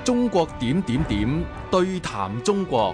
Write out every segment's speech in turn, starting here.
中國點點點對談中國。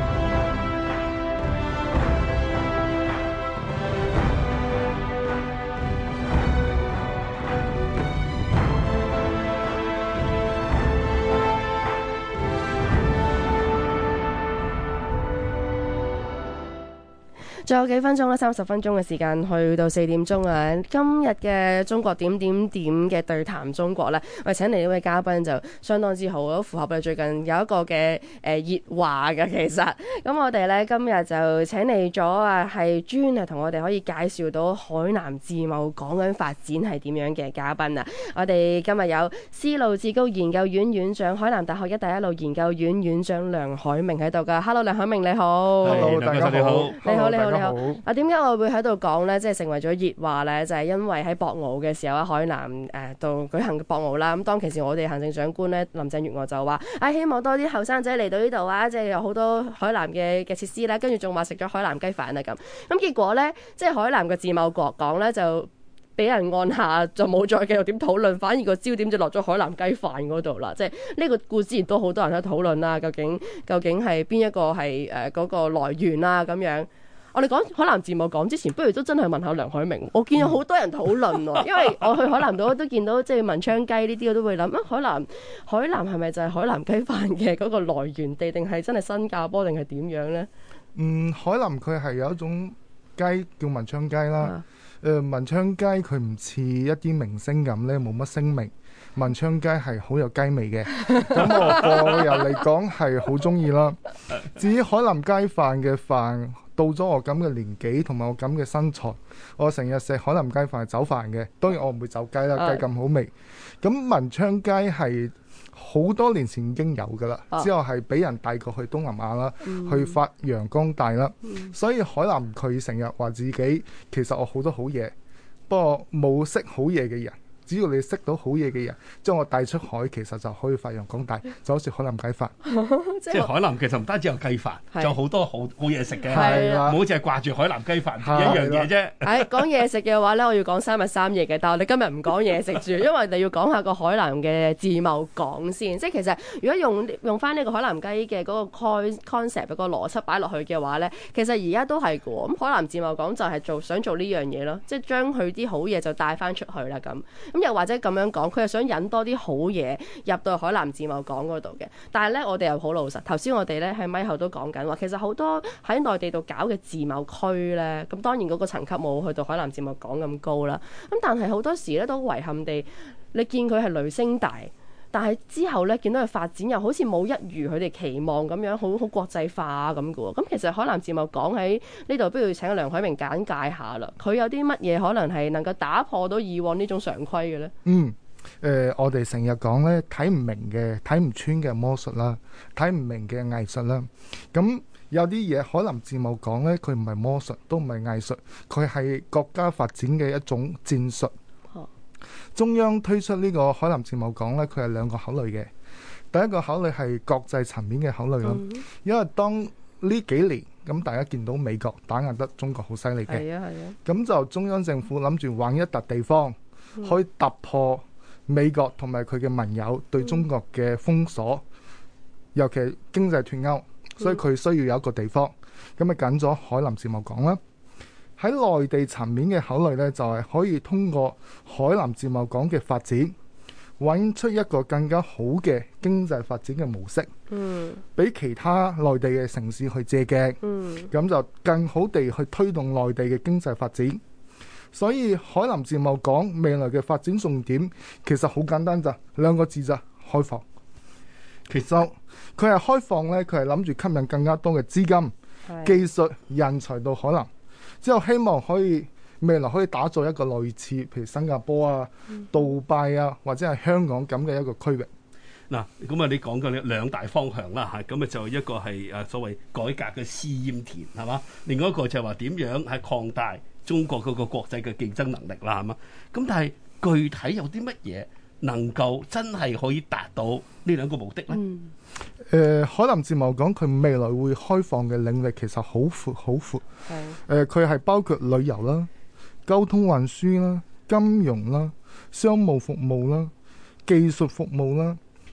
仲有幾分鐘啦，30分鐘嘅時間去到4點鐘啊！今日嘅中國點點點嘅對談中國咧，我哋請嚟呢位嘉賓就相當之好，都符合我哋最近有一個嘅熱話嘅其實。咁我哋咧今日就請嚟咗係專係同我哋可以介紹到海南自貿港嘅發展係點樣嘅嘉賓啊！我哋今日有絲路智高研究院院長、海南大學一帶一路研究院院長梁海明喺度噶。Hello， 梁海明你好。 Hello， 大家好。 你好，你好，你好。點解我會喺度講呢？即係成為咗熱話呢，就係因為喺博鰲嘅時候喺海南度舉行嘅博鰲啦。咁當其時我哋行政長官呢，林鄭月娥就話：希望多啲後生仔嚟到呢度啊！即係有好多海南嘅設施啦，跟住仲話食咗海南雞飯啊咁。咁結果呢，即係海南嘅自貿國港呢，就俾人按下，就冇再繼續點討論，反而個焦點就落咗海南雞飯嗰度啦。即係呢個故事都好多人喺度討論啦。究竟係邊一個係嗰個來源啊？咁樣。我哋講海南自貿港之前，不如都真係問下梁海明。我見有好多人討論喎，因為我去海南島都見到即係文昌雞呢啲，我都會諗海南係咪就係海南雞飯嘅嗰個來源地，定係真係新加坡，定係點樣呢？ 海南佢係有一種雞叫文昌雞啦。文昌雞佢唔似一啲明星咁咧，冇乜聲名。文昌雞係好有雞味嘅，咁我個人嚟講係好中意啦。至於海南雞飯嘅飯，到咗我咁嘅年紀同埋我咁嘅身材，我成日食海南雞飯係走飯嘅。當然我唔會走雞啦，雞咁好味。咁文昌雞係好多年前已經有噶啦，之後係俾人帶過去東南亞啦，去發揚光大啦。所以海南佢成日話自己其實我好多好嘢，不過冇識好嘢嘅人。只要你識到好嘢嘅人，將我帶出海，其實就可以發揚光大，就好似海南雞飯。 即係海南其實唔單止有雞飯，仲有好多好嘢食嘅。 係啦， 唔好淨係掛住海南雞飯一樣嘢啫。 講嘢食嘅話咧，我要講3日3夜嘅，但係我哋今日唔講嘢食住，因為我哋要講下個海南嘅自貿港先。即係其實如果用翻呢個海南雞嘅嗰個 concept 嗰個邏輯擺落去嘅話咧，其實而家都係嘅喎。咁海南自貿港就係想做呢樣嘢咯，即係將佢啲好嘢就帶翻出去啦咁。又或者咁樣講，佢係想引多啲好嘢入到海南自貿港嗰度嘅。但係咧，我哋又好老實。頭先我哋咧喺咪後都講緊話，其實好多喺內地度搞嘅自貿區咧，咁當然嗰個層級冇去到海南自貿港咁高啦。咁但係好多時咧都遺憾地，你見佢係雷聲大，但係之後咧見到佢發展又好似冇一如佢哋期望咁樣，好國際化咁嘅喎。咁其實海南自貿港喺呢度，不如請梁海明簡介下啦。佢有啲乜嘢可能係能夠打破到以往呢種常規嘅咧？ 我哋成日講咧，睇唔明嘅、睇唔穿嘅魔術啦，睇唔明嘅藝術啦。咁有啲嘢海南自貿港咧，佢唔係魔術，都唔係藝術，佢係國家發展嘅一種戰術。中央推出呢個海南自貿港咧，佢係兩個考慮嘅。第一個考慮係國際層面嘅考慮咯，因為當呢幾年咁大家見到美國打壓得中國好犀利嘅，咁就中央政府諗住揾一笪地方可以突破美國同埋佢嘅盟友對中國嘅封鎖，尤其係經濟脫鈎，所以佢需要有一個地方，咁咪揀咗海南自貿港啦。喺內地層面嘅考慮呢，就係可以通過海南自貿港嘅發展，揾出一個更加好嘅經濟發展嘅模式，俾其他內地嘅城市去借鏡，咁就更好地去推動內地嘅經濟發展。所以海南自貿港未來嘅發展重點其實好簡單咋，2個字咋，開放。其實佢係開放呢，佢係諗住吸引更加多嘅資金、技術、人才到海南。之後希望可以未來可以打造一個類似譬如新加坡啊、杜拜啊或者係香港咁嘅一個區域。 嗱，咁啊你講嘅兩大方向啦嚇，咁啊就一個係所謂改革嘅試驗田係嘛，另外一個就係話點樣係擴大中國嗰個國際嘅競爭能力啦係嘛。咁但係具體有啲乜嘢能夠真係可以達到呢兩個目的呢？ 海南自貿港佢未來會開放嘅領域其實好闊好闊。佢係包括旅遊啦、交通運輸啦、金融啦、商務服務啦、技術服務啦、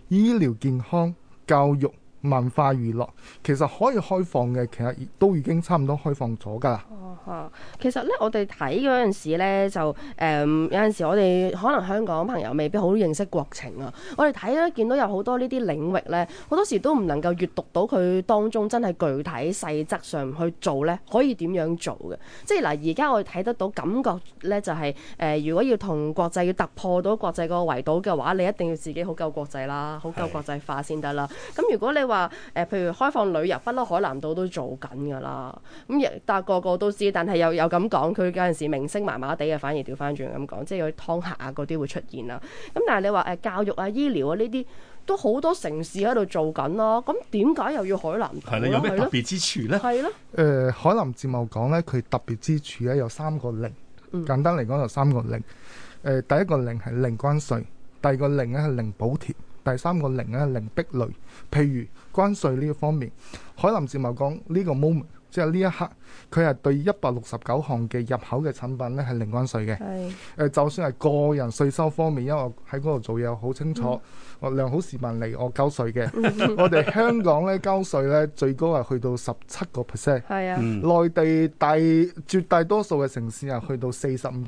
醫療健康、教育、文化娛樂，其實可以開放嘅，其實都已經差唔多開放咗㗎啦。 其實咧，我哋睇嗰陣時咧，就有陣時我哋可能香港朋友未必好認識國情啊。我哋睇咧，見到有好多呢啲領域咧，好多時都唔能夠閱讀到佢當中真係具體細則上去做咧，可以點樣做嘅？即係嗱，而家我哋睇得到感覺咧，就係如果要同國際要突破到國際嗰個圍堵嘅話，你一定要自己好夠國際啦，好夠國際化先得啦。咁如果你話譬如開放旅遊，不嬲海南島都做緊㗎啦。咁但係個個都知，但係又咁講，佢有陣時明星麻麻地啊，反而調翻轉咁講，即係有啲劏客啊嗰啲會出現啦。咁但係你話教育啊、醫療啊呢啲都好多城市喺度做緊咯。咁點解又要海南島？係啦， 有咩特別之處咧？ 係咯。 海南自貿港咧，佢特別之處咧有3個零。簡單嚟講就3個零。第一個零係零關稅，第二個零咧係零補貼。第3個零咧零壁壘，譬如關稅呢個方面，海南自貿港呢個 moment， 即係呢一刻，佢係對169項嘅入口嘅產品咧係零關稅嘅。就算係個人稅收方面，因為我喺嗰度做嘢好清楚，我良好市民嚟我交稅嘅。我哋香港咧交稅咧最高係去到17%， 係啊， 內地絕大多數嘅城市係去到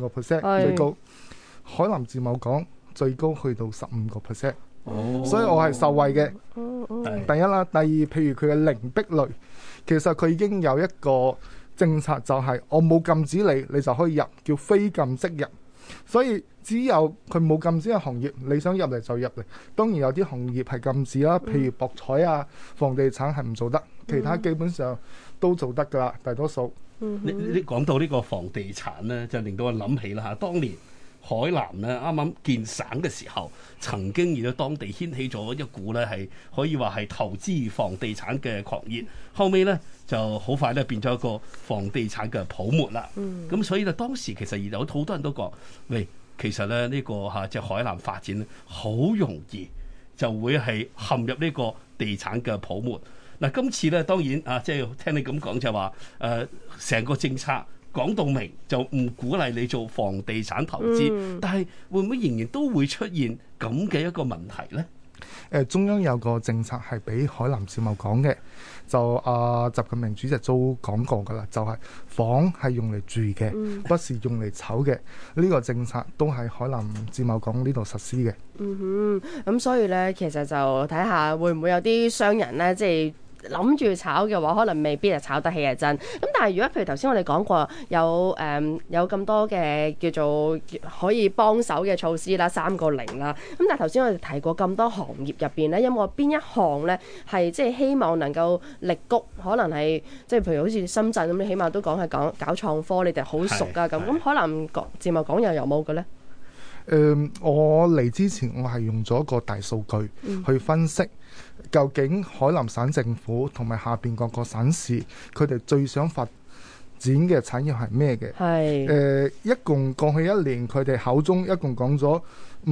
45%最高，海南自貿港最高去到15%。所以我係受惠嘅。第一啦，第二，譬如佢嘅零壁壘，其實佢已經有一個政策，就係我冇禁止你，你就可以入，叫非禁即入。所以只有佢冇禁止嘅行業，你想入嚟就入嚟。當然有啲行業係禁止啦，譬如博彩啊、房地產係唔做得，其他基本上都做得噶啦，大多數。 你講到呢個房地產呢，就令到我諗起啦嚇，當年海南咧啱啱建省嘅時候，曾經而喺當地掀起咗一股咧係可以話係投資房地產嘅狂熱，後尾咧就好快咧變咗一個房地產嘅泡沫啦。咁所以咧當時其實有好多人都講，喂，其實咧呢個即係海南發展咧好容易就會係陷入呢個地產嘅泡沫。嗱，今次咧當然即係聽你咁講就話成個政策講到明就唔鼓勵你做房地產投資，但係會唔會仍然都會出現咁嘅一個問題呢？ 中央有個政策係俾海南自貿港嘅，就習近平主席都講過㗎啦，就係房係用嚟住嘅，不是用嚟炒嘅。呢個政策都係海南自貿港呢度實施嘅。 咁所以呢，其實就睇下會唔會有啲商人呢，即係諗住炒嘅話，可能未必係炒得起係真。咁但係如果譬如頭先我哋講過有咁多嘅叫做可以幫手嘅措施啦，3個零啦。咁但係頭先我哋提過咁多行業入邊咧，有冇邊一項咧係即係希望能夠力谷？可能係即係譬如好似深圳咁，你起碼都講係搞創科，你哋好熟㗎咁。咁可能自貿港又有冇嘅咧？ 我嚟之前我係用咗個大數據去分析，究竟海南省政府同埋下邊各個省市，佢哋最想發展嘅產業係咩嘅？一共過去一年，佢哋口中一共講咗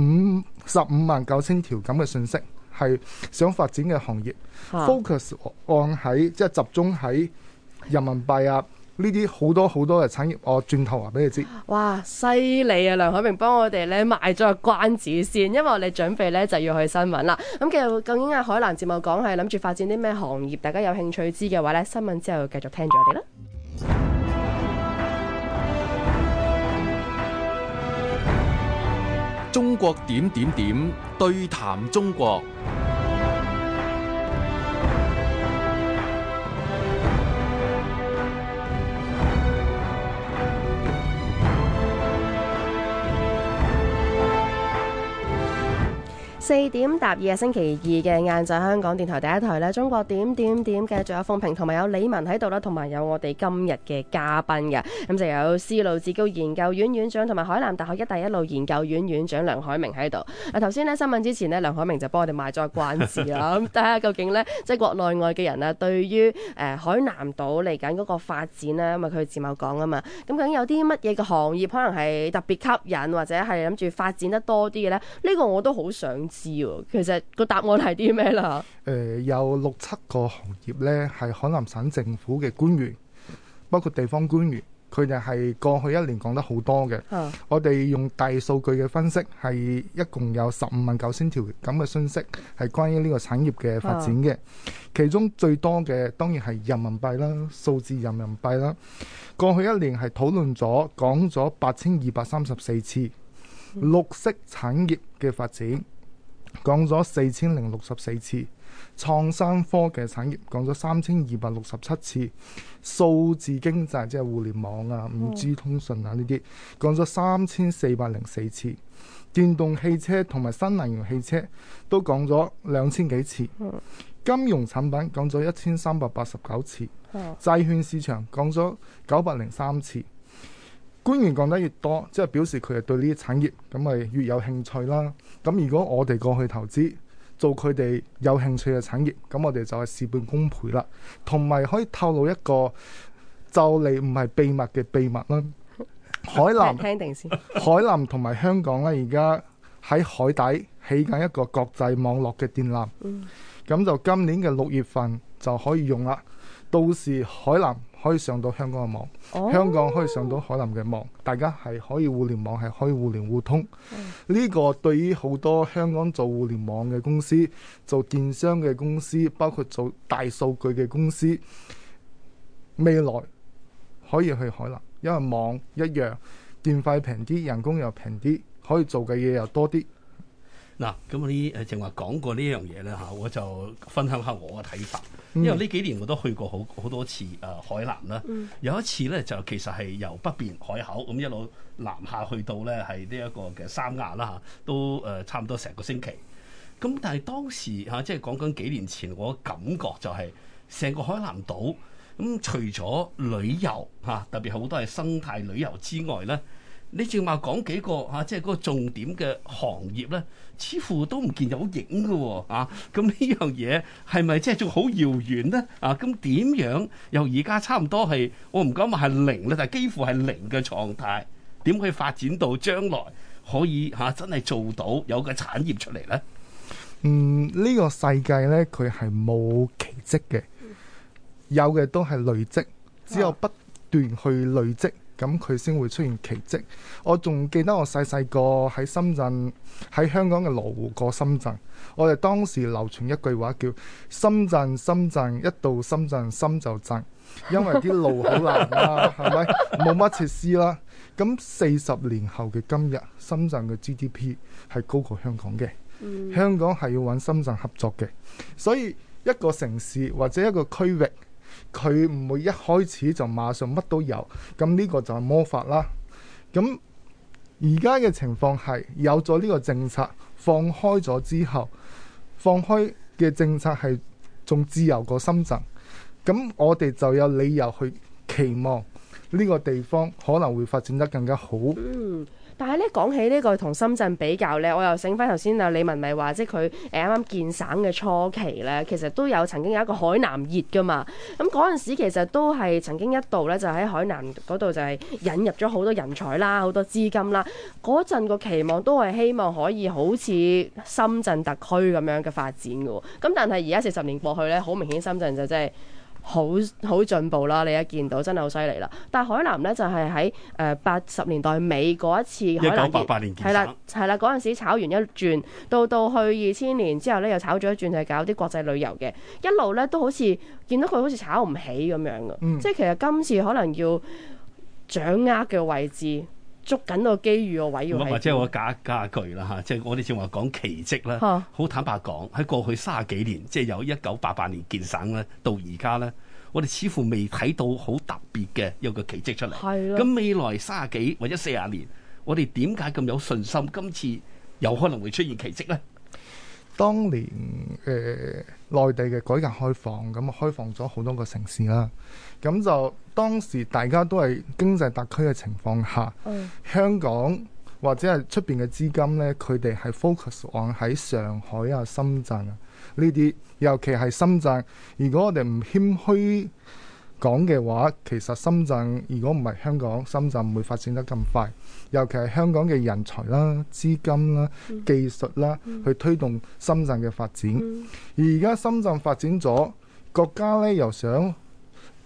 559000條咁嘅信息，係想發展嘅行業，focus on 喺即係集中喺人民幣啊。呢啲好多嘅產業，我轉頭話俾你知。哇， 犀利啊！梁海明幫我哋咧賣咗個關子先，因為我哋準備咧就要去新聞啦。咁其實究竟係海南自貿港係諗住發展啲咩行業？大家有興趣知嘅話咧，新聞之後繼續聽住我哋啦。 中國點點點對談中國。 4點踏2星期2嘅晏晝，香港電台第一台咧，中國點點點嘅，仲有鳳萍同埋有李文喺度啦，同埋有我哋今日嘅嘉賓嘅，咁就有絲路智高研究院院長同埋海南大學一帶一路研究院院長梁海明喺度。頭先呢新聞之前呢，梁海明就幫我哋賣咗個關子啦，咁睇下究竟呢，即係國內外嘅人啊，對於海南島嚟緊嗰個發展呢，因為佢自貿港啊嘛，咁究竟有啲乜嘢嘅行業可能係特別吸引，或者係諗住發展得多啲嘅呢？呢個我都好想知。其實個答案係啲咩啦？ 有6-7個行業呢係海南省政府嘅官員，包括地方官員、 佢哋係過去一年講得好多嘅。我哋用大數據嘅分析，係一共有159000條咁嘅信息係關於呢個產業嘅發展嘅。其中最多嘅當然係人民幣啦，數字人民幣啦。過去一年係討論咗講咗8234次。綠色產業嘅發展講咗4064次，創新科技產業講咗3267次，數字經濟即係互聯網啊、5G 通訊啊呢啲講咗3404次，電動汽車同埋新能源汽車都講咗2000幾次，金融產品講咗1389次，債券市場講咗903次。官員講得越多，即係表示佢係對呢啲產業咁咪越有興趣啦。咁如果我哋過去投資做佢哋有興趣嘅產業，咁我哋就係事半功倍啦。同埋可以透露一個就嚟唔係秘密嘅秘密啦。海南聽定先。 海南同埋香港咧，而家喺海底起緊一個國際網絡嘅電纜。咁就今年嘅6月份就可以用啦。到時海南可以上到香港嘅網，香港可以上到海南嘅網，大家係可以互聯網係可以互聯互通。呢個對於好多香港做互聯網嘅公司、做電商嘅公司，包括做大數據嘅公司，未來可以去海南，因為網一樣，電費平啲，人工又平啲，可以做嘅嘢又多啲。 嗱，咁我啲正話講過呢樣嘢咧嚇，我就分享下我嘅睇法。因為呢幾年我都去過好多次海南啦。有一次咧就其實係由北邊海口咁一路南下去到咧係呢一個嘅三亞啦嚇，都差唔多成個星期。咁但係當時嚇即係講緊幾年前，我感覺就係成個海南島咁，除咗旅遊嚇，特別好多係生態旅遊之外咧。你正話講幾個即係嗰個重點嘅行業咧，似乎都唔見有影嘅喎。咁呢樣嘢係咪即係仲好遙遠咧？咁點樣由而家差唔多係我唔敢話係零咧，但係幾乎係零嘅狀態，點可以發展到將來可以真係做到有個產業出嚟咧？ 呢個世界咧，佢係冇奇蹟嘅，有嘅都係累積，只有不斷去累積。咁佢先會出現奇蹟。我仲記得我細細個喺深圳，喺香港嘅羅湖過深圳。我哋當時流傳一句話叫深圳深圳，一到深圳心就震，因為啲路好難啦，係咪？冇乜設施啦。咁40年後嘅今日，深圳嘅 GDP 係高過香港嘅。香港係要揾深圳合作嘅。所以一個城市或者一個區域，佢唔會一開始就馬上乜都有，咁呢個就係魔法啦。咁而家嘅情況係有咗呢個政策放開咗之後，放開嘅政策係仲自由過深圳，咁我哋就有理由去期望呢個地方可能會發展得更加好。 但係咧講起呢個同深圳比較咧，我又醒翻頭先李文咪話，即係佢啱啱建省嘅初期咧，其實都有曾經有一個海南熱噶嘛。咁嗰陣時其實都係曾經一度咧，就喺海南嗰度就係引入咗好多人才啦，好多資金啦。嗰陣個期望都係希望可以好似深圳特區咁樣嘅發展嘅喎。咁但係而家40年過去咧，好明顯深圳就真係好進步啦！你一見到真係好犀利啦。但係海南咧就係喺80年代尾嗰一次海南 1988年建省係啦嗰陣時炒完一轉，到去2000年之後咧又炒咗一轉，就係搞啲國際旅遊嘅，一路咧都好似見到佢好似炒唔起咁樣嘅。即係其實今次可能要掌握嘅位置，捉緊個機遇個位要係， 或者我加一句啦嚇，即係我哋正話講奇蹟啦。好坦白講，喺過去30幾年，即係由1988年建省咧到而家咧，我哋似乎未睇到好特別嘅一個奇蹟出嚟。咁未來30幾或者40年，我哋點解咁有信心今次有可能會出現奇蹟咧？ 當年內地嘅改革開放，咁開放咗好多個城市啦。咁就當時大家都係經濟特區嘅情況下，香港或者係出邊嘅資金呢，佢哋係 focus on 喺上海啊、深圳啊呢啲，尤其係深圳。如果我哋唔謙虛講嘅話，其實深圳如果唔係香港，深圳唔會發展得咁快。尤其係香港嘅人才啦、資金啦、技術啦，去推動深圳嘅發展。而家深圳發展咗，國家呢又想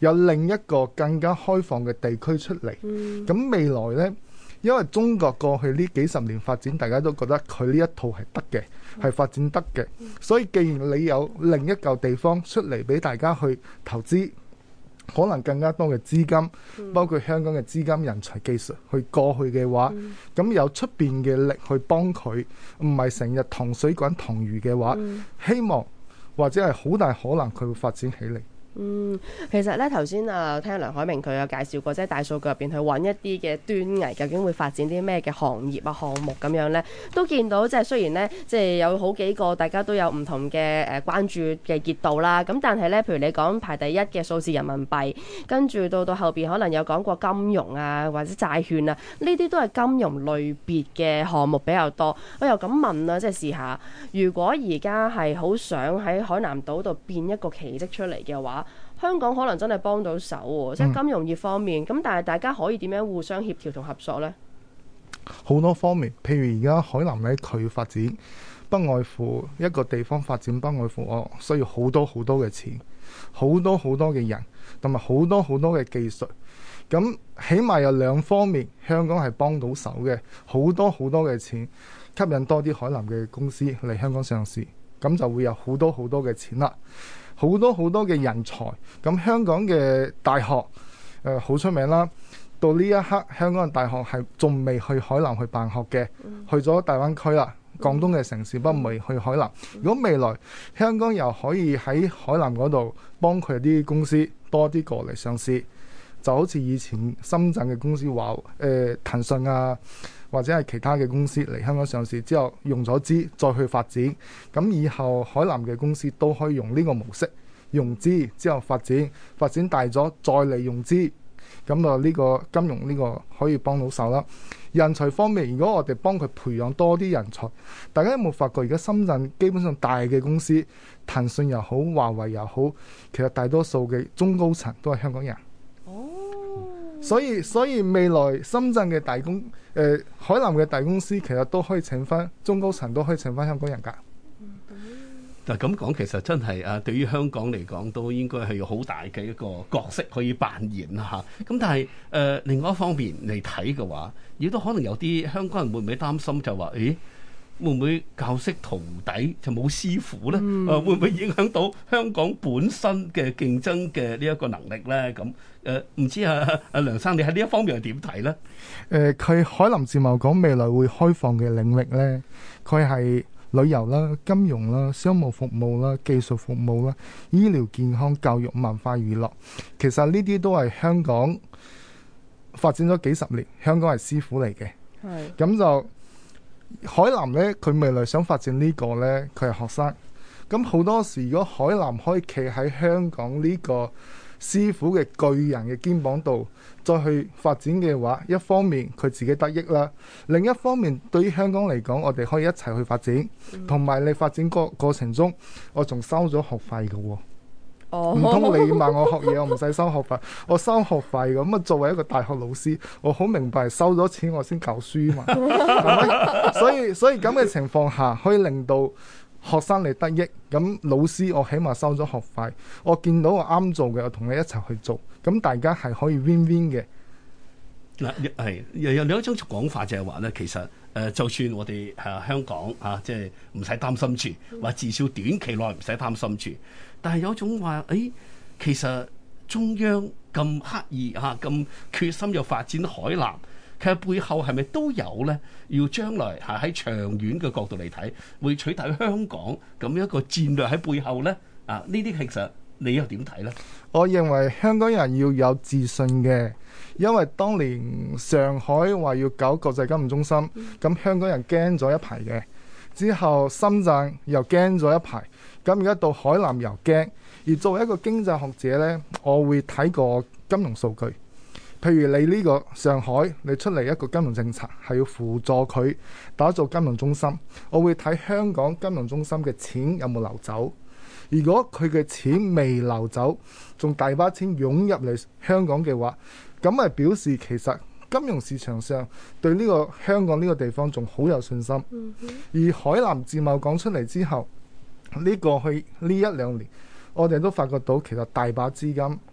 有另一個更加開放嘅地區出嚟。咁未來呢，因為中國過去呢幾十年發展，大家都覺得佢呢一套係得嘅，係發展得嘅。所以既然你有另一嚿地方出嚟俾大家去投資，可能更加多嘅資金，包括香港嘅資金、人才、技術去過去嘅話，咁有出邊嘅力去幫佢，唔係成日糖水滾糖魚嘅話，希望或者係好大可能佢會發展起嚟。 其實咧頭先聽梁凱明佢有介紹過，即係大數據入邊去揾一啲嘅端倪，究竟會發展啲咩嘅行業啊、項目咁樣咧，都見到即係雖然咧，即係有好幾個大家都有唔同嘅關注嘅熱度啦，咁但係咧，譬如你講排第一嘅數字人民幣，跟住到後邊可能有講過金融啊或者債券啊，呢啲都係金融類別嘅項目比較多。我又咁問啦，即係試下，如果而家係好想喺海南島度變一個奇蹟出嚟嘅話，香港可能真係幫到手喎，即係金融業方面。咁但係大家可以點樣互相協調同合作呢？ 好多方面，譬如而家海南咧，佢發展不外乎一個地方發展，不外乎我需要好多好多嘅錢，好多好多嘅人，同埋好多好多嘅技術。咁起碼有兩方面，香港係幫到手嘅，好多好多嘅錢，吸引多啲海南嘅公司嚟香港上市，咁就會有好多好多嘅錢啦。好多好多嘅人才，咁香港嘅大學好出名啦。到呢一刻，香港嘅大學係仲未去海南去辦學嘅，去咗大灣區啦，廣東嘅城市，不過未去海南。如果未來香港又可以喺海南嗰度幫佢啲公司多啲過嚟上市，就好似以前深圳嘅公司話騰訊啊，或者係其他嘅公司嚟香港上市之後用咗資再去發展，咁以後海南嘅公司都可以用呢個模式融資之後發展大咗再嚟用資，咁啊呢個金融呢個可以幫到手啦。人才方面，如果我哋幫佢培養多啲人才，大家有冇發覺而家深圳基本上大嘅公司，騰訊又好，華為又好，其實大多數嘅中高層都係香港人。所以未來深圳嘅海南嘅大公司其實都可以請翻中高層，都可以請翻香港人㗎。 但咁講，其實真係對於香港嚟講，都應該係有好大嘅一個角色可以扮演啦嚇。咁但係另外一方面嚟睇嘅話，亦都可能有啲香港人會唔會擔心就話，誒會唔會教識徒弟就冇師傅咧？會唔會影響到香港本身嘅競爭嘅呢一個能力咧？咁唔知梁生你喺呢一方面係點睇咧？ 佢海南自貿港未來會開放嘅領域咧，佢係旅遊啦、金融啦、商務服務啦、技術服務啦、醫療健康、教育、文化娛樂，其實呢啲都係香港發展咗幾十年，香港係師傅嚟嘅。咁就海南呢，佢未來想發展呢個呢，佢係學生。咁好多時，如果海南可以企喺香港呢個師傅嘅巨人嘅肩膀度，再去發展嘅話，一方面佢自己得益啦，另一方面對於香港嚟講，我哋可以一齊去發展，同埋你發展過程中，我仲收咗學費嘅喎。唔通你問我學嘢，我唔使收學費，我收學費咁啊！作為一個大學老師，我好明白收咗錢我先教書嘛，係咪？所以咁嘅情況下，可以令到學生你得益。咁老師我起碼收咗學費，我見到我啱做嘅，我同你一齊去做，咁大家係可以 win-win 嘅。 嗱，係有另一種講法就係話咧，其實就算我哋香港即係唔使擔心住，或至少短期內唔使擔心住。但係有種話，其實中央咁刻意咁決心要發展海南，其實背後係咪都有咧？要將來喺長遠嘅角度嚟睇，會取代香港咁一個戰略喺背後咧？呢啲其實你又點睇咧？ 我認為香港人要有自信嘅，因為當年上海話要搞國際金融中心，咁香港人驚咗一排嘅，之後深圳又驚咗一排。咁而家到海南又驚，而作為一個經濟學者呢，我會睇個金融數據。譬如你呢個上海，你出嚟一個金融政策係要輔助佢打造金融中心，我會睇香港金融中心嘅錢有冇流走。如果佢嘅錢未流走，仲大把錢湧入嚟香港嘅話，咁咪表示其實金融市場上對呢個香港呢個地方仲好有信心。而海南自貿港出嚟之後，呢個去呢一兩年，我哋都發覺到其實大把資金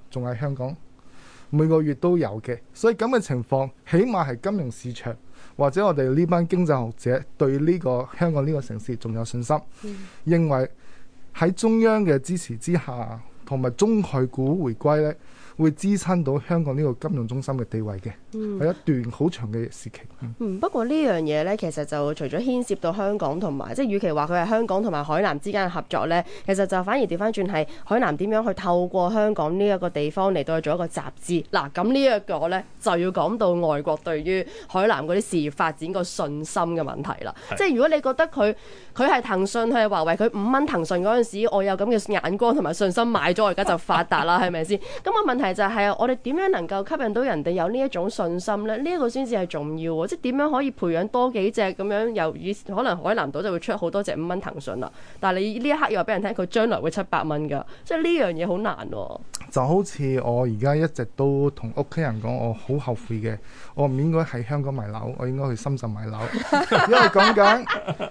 仲喺香港，每個月都有嘅。所以咁嘅情況，起碼係金融市場或者我哋呢班經濟學者對呢個香港呢個城市仲有信心，認為喺中央嘅支持之下，同埋中概股回歸呢，會支撐到香港呢個金融中心嘅地位嘅，係一段好長嘅時期。 不過呢樣嘢呢，其實就除咗牽涉到香港同埋，即係與其話佢係香港同埋海南之間嘅合作呢，其實就反而調翻轉係海南點樣去透過香港呢一個地方嚟到去做一個集資。嗱，咁呢一個呢，就要講到外國對於海南嗰啲事業發展個信心嘅問題啦。即係如果你覺得佢係騰訊，佢係華為，佢5蚊騰訊嗰陣時，我有咁嘅眼光同埋信心買咗，我而家就發達啦，係咪先？咁個問題就係我哋點樣能夠吸引到人哋有呢一種信心呢？呢一個先至係重要喎，即係點樣可以培養多幾隻咁樣？由以可能海南島就會出好多隻5蚊騰訊啦，但係你呢一刻又話俾人聽佢將來會700蚊㗎，即係呢樣嘢好難喎。 就好似我而家一直都同屋企人講，我好後悔嘅，我唔應該喺香港買樓，我應該去深圳買樓，因為講緊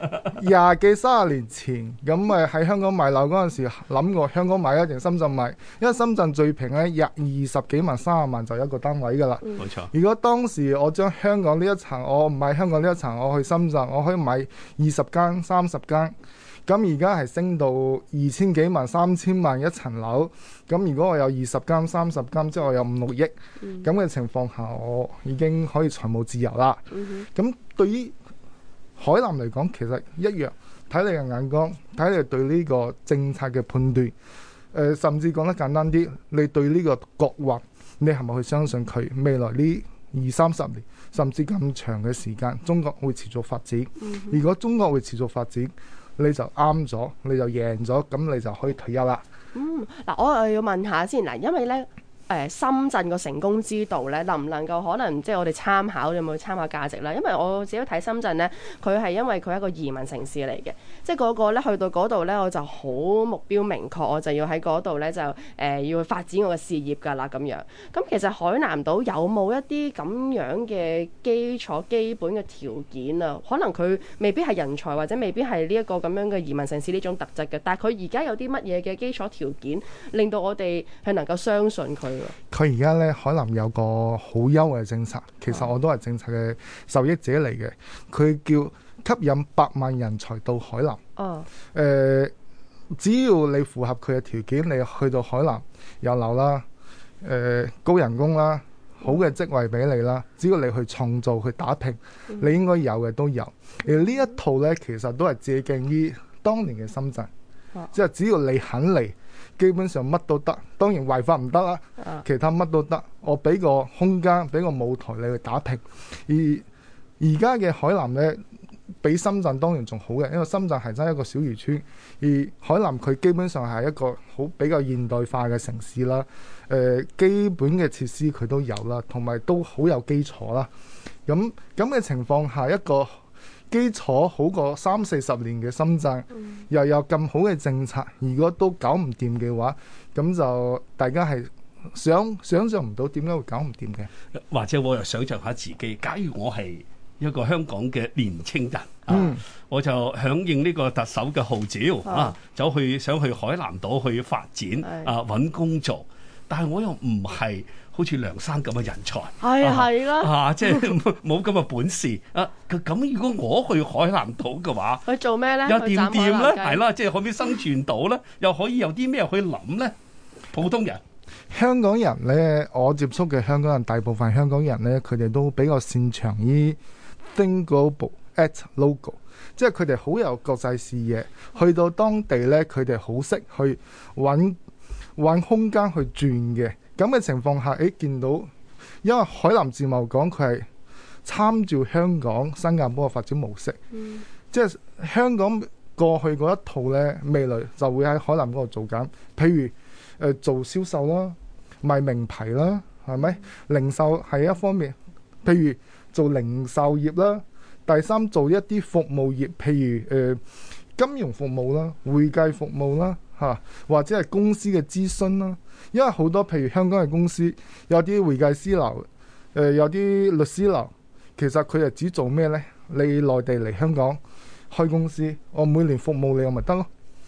20幾30年前咁咪喺香港買樓嗰陣時諗過香港買一定深圳買，因為深圳最平咧20幾萬30萬就一個單位㗎啦。 冇錯。 如果當時我將香港呢一層，我唔買香港呢一層，我去深圳，我可以買20間30間。咁而家係升到2000幾萬3000萬一層樓，咁如果我有20間30間，即係我有5、6億，咁嘅情況下，我已經可以財務自由啦。咁對於海南嚟講，其實一樣，睇你嘅眼光，睇你對呢個政策嘅判斷，甚至講得簡單啲，你對呢個國運，你係咪去相信佢未來呢20-30年，甚至咁長嘅時間，中國會持續發展？如果中國會持續發展，你就啱咗，你就贏咗，咁你就可以退休啦。 嗱，我又要問下先嗱，因為咧。深圳個成功之道咧，能唔能夠可能即係我哋參考，有冇參考價值咧？因為我自己睇深圳咧，佢係因為佢係一個移民城市嚟嘅，即係嗰個咧去到嗰度咧，我就好目標明確，我就要喺嗰度咧就要去發展我嘅事業㗎啦咁樣。咁其實海南島有冇一啲咁樣嘅基本嘅條件啊？可能佢未必係人才，或者未必係呢一個咁樣嘅移民城市呢種特質嘅，但係佢而家有啲乜嘢嘅基礎條件，令到我哋係能夠相信佢？ 佢而家咧海南有個好優惠嘅政策，其實我都係政策嘅受益者嚟嘅。佢叫吸引100萬人才到海南。只要你符合佢嘅條件，你去到海南有樓啦，高人工啦，好嘅職位俾你啦。只要你去創造去打拼，你應該有嘅都有。而呢一套咧，其實都係借鏡於當年嘅深圳，即係只要你肯嚟。基本上乜都得，當然違法唔得啦，其他乜都得。我俾個空間，俾個舞台你去打拼。而家嘅海南呢，比深圳當然仲好嘅，因為深圳係真係一個小漁村，而海南佢基本上係一個比較現代化嘅城市啦。基本嘅設施佢都有啦，同埋都好有基礎啦。咁嘅情況下，一個基礎好過30-40年嘅深圳，又有咁好嘅政策，如果都搞唔掂嘅話，咁就大家係想像唔到點解會搞唔掂嘅。 或者我又想像下自己，假如我係一個香港嘅年青人，我就響應呢個特首嘅號召走去想去海南島去發展揾工作，但係我又唔係好似梁生咁嘅人才， 係啦， 即係冇咁嘅本事啊！咁如果我去海南島嘅話， 去做咩咧？ 又掂唔掂咧？係啦，即係可唔可以生存到咧？又可以有啲咩去諗咧？普通人， 香港人咧，我接觸嘅香港人，大部分香港人咧，佢哋都比較擅長於 think global, act local， 即係佢哋好有國際視野，去到當地咧，佢哋好識去揾空間去轉嘅。咁嘅情況下，見到，因為海南自貿港佢係參照香港、新加坡嘅發展模式，即係香港過去嗰一套呢，未來就會喺海南嗰度做緊。譬如做銷售啦、賣名牌啦，係咪？零售係一方面，譬如做零售業啦。第三，做一啲服務業，譬如金融服務啦、會計服務啦。或者係公司嘅諮詢啦，因為好多譬如香港嘅公司有啲會計師樓，有啲律師樓，其實佢係只做咩呢？你內地嚟香港開公司，我每年服務你我咪得咯。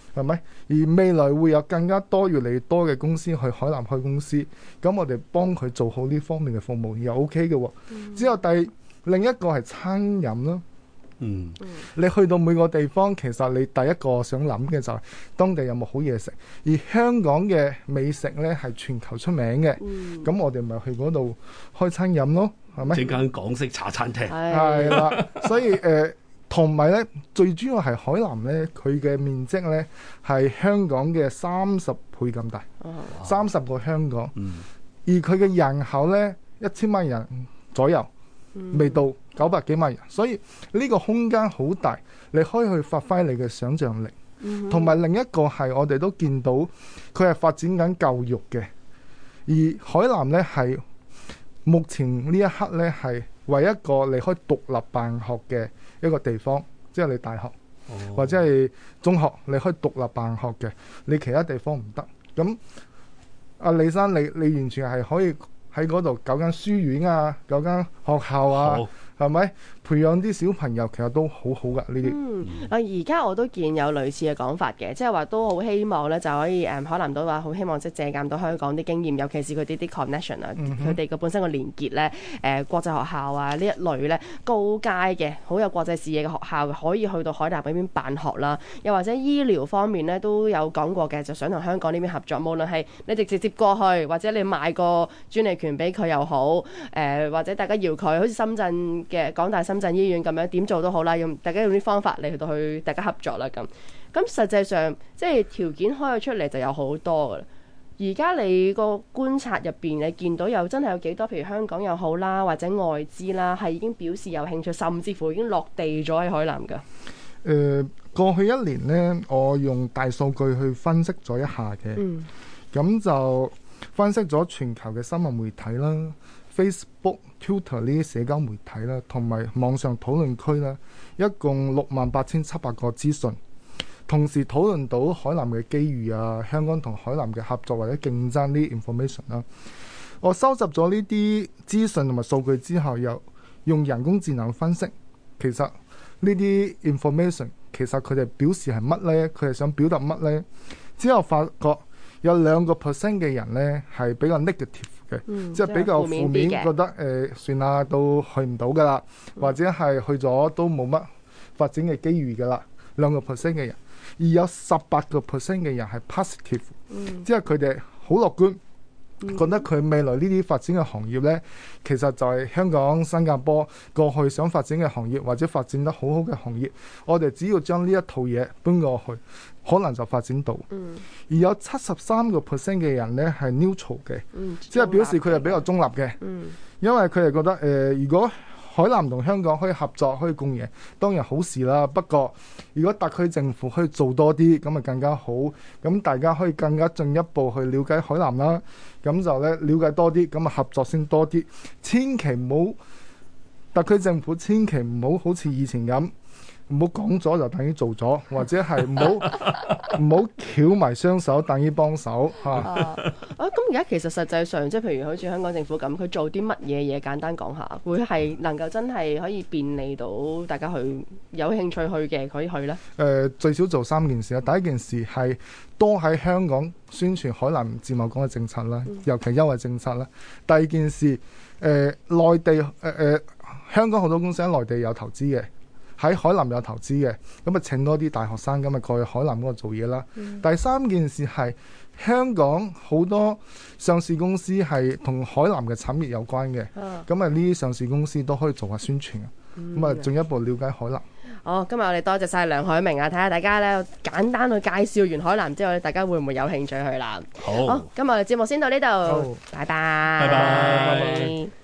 係咪？而未來會有更加多越嚟越多嘅公司去海南開公司，咁我哋幫佢做好呢方面嘅服務又 OK 嘅喎。之後另一個係餐飲咯。 嗯， 你去到每個地方，其實你第一個想諗嘅就係當地有冇好嘢食。而香港嘅美食呢係全球出名嘅，咁我哋咪去嗰度開餐飲咯，係咪？ 整間港式茶餐廳。 係啦，所以同埋呢，最主要係海南呢，佢嘅面積呢係香港嘅30倍咁大，30個香港，而佢嘅人口呢，1000萬人左右。未到900幾萬人，所以呢個空間好大，你可以去發揮你嘅想像力。同埋另一個係我哋都見到佢係發展緊教育嘅，而海南呢係目前呢一刻呢係唯一一個你可以獨立辦學嘅一個地方，即係你大學或者係中學你可以獨立辦學嘅，你其他地方唔得。咁阿李生，你完全係可以喺嗰度搞間書院啊，搞間學校啊，係咪培養啲小朋友，其實都好好噶呢啲。 而家我都見有類似嘅講法嘅，即係話都好希望咧就可以海南島話好希望即係借鑑到香港啲經驗，尤其是佢哋啲 connection 啊，佢哋個本身個連結咧，國際學校啊呢一類咧高階嘅好有國際視野嘅學校，可以去到海南嗰邊辦學啦。又或者醫療方面咧都有講過嘅，就想同香港呢邊合作，無論係你哋直接過去，或者你賣個專利權俾佢又好，或者大家要佢好似深圳嘅港大深圳醫院咁樣點做都好啦，大家用啲方法嚟到去大家合作啦咁。咁實際上即係條件開咗出嚟就有好多噶啦。而家你個觀察入邊，你見到有真係有幾多？譬如香港又好啦，或者外資啦，係已經表示有興趣，甚至乎已經落地咗喺海南噶。 過去一年呢，我用大數據去分析咗一下嘅，咁就分析咗全球嘅新聞媒體啦、Facebook、Twitter 呢啲社交媒體啦，同埋網上討論區啦，一共68,700個資訊，同時討論到海南嘅機遇啊，香港同海南嘅合作或者競爭啲 information 啦。我收集咗呢啲資訊同埋數據之後，又用人工智能分析，其實呢啲 information 其實佢哋表示係乜呢？佢係想表達乜呢？之後發覺有2% 嘅人呢係比較 negative 嘅，即係比較負面，覺得算啦，都去唔到噶啦，或者係去咗都冇乜發展嘅機遇噶啦。2% 嘅人，而有18% 嘅人係 positive，即係佢哋好樂觀。覺得佢未來呢啲發展嘅行業呢，其實就係香港、新加坡過去想發展嘅行業，或者發展得好好嘅行業。我哋只要將呢一套嘢搬過去，可能就發展到。而有73% 嘅人呢係 neutral 嘅，即係表示佢係比較中立嘅。因為佢哋覺得如果海南同香港可以合作，可以共贏，當然好事啦。不過如果特區政府可以做多啲，咁咪更加好。咁大家可以更加進一步去了解海南啦。咁就咧了解多啲，咁啊合作先多啲。千祈唔好，特區政府千祈唔好好似以前咁，唔好講咗就等於做咗，或者係唔好翹埋雙手等於幫手嚇。 咁而家其實實際上，即係譬如好似香港政府咁，佢做啲乜嘢嘢？簡單講下，會係能夠真係可以便利到大家去有興趣去嘅可以去呢？ 最少做3件事啦。第一件事係多喺香港宣傳海南自貿港嘅政策啦，尤其優惠政策啦。第二件事，內地香港好多公司喺內地有投資嘅，喺海南有投資嘅，咁啊請多啲大學生咁啊過去海南嗰度做嘢啦。第三件事係香港好多上市公司係同海南嘅產業有關嘅，咁啊呢啲上市公司都可以做下宣傳啊，咁啊進一步了解海南。 好，今日我哋多謝晒梁海明啊！睇下大家咧簡單去介紹完海南之後咧，大家會唔會有興趣去啦？好，今日我哋節目先到呢度，拜拜。 拜拜。